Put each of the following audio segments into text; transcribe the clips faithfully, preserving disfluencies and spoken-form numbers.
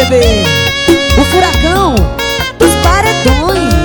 bebê. O furacão dos paredões.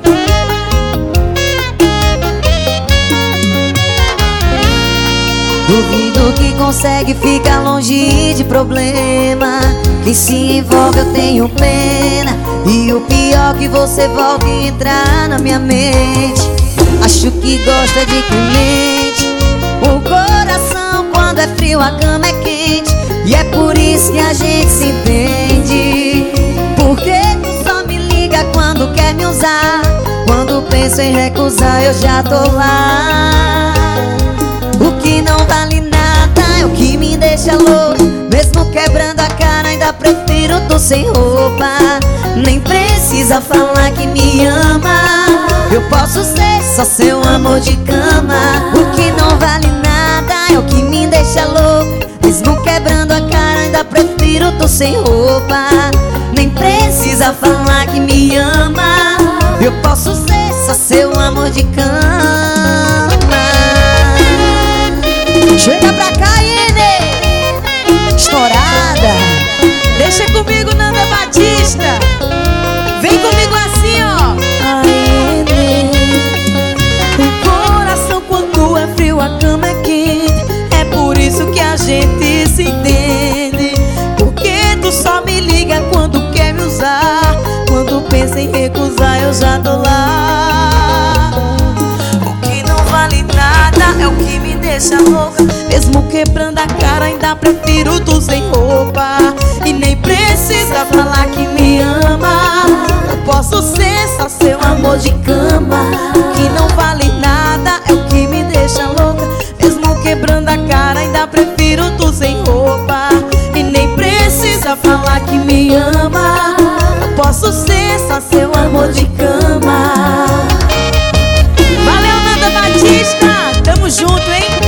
Duvido que consegue ficar longe de problema. Que se envolve eu tenho pena. E o pior que você volta e entrar na minha mente. Acho que gosta de clemente. O coração quando é frio, a cama é quente. E é por isso que a gente se entende. Porque tu só me liga quando quer me usar. Quando penso em recusar eu já tô lá. O que não vale nada é o que me deixa louco. Mesmo quebrando a cara ainda prefiro tu sem roupa. Nem precisa falar que me ama. Eu posso ser só seu amor de cama. O que não vale nada é o que me deixa louco. Mesmo quebrando a cara ainda prefiro tu sem roupa. Nem precisa falar que me ama. Eu posso ser só seu amor de cama. Chega pra cá, Iene! Estourada! Deixa comigo, Nanda Batista! Vem comigo assim, ó! Ai, o coração quando é frio, a cama é quente. É por isso que a gente se entende. Porque tu só me liga quando quer me usar. Quando pensa em recusar eu já tô lá. O que não vale nada é o que me deixa louca. Mesmo quebrando a cara ainda prefiro tu sem roupa. E nem precisa falar que me ama. Eu posso ser só seu amor de cama. O que não vale nada é o que me deixa louca. Mesmo quebrando a cara ainda prefiro tu sem roupa. E nem precisa falar que me ama. Eu posso ser só seu amor de cama. Valeu, Nanda Batista! Tamo junto, hein?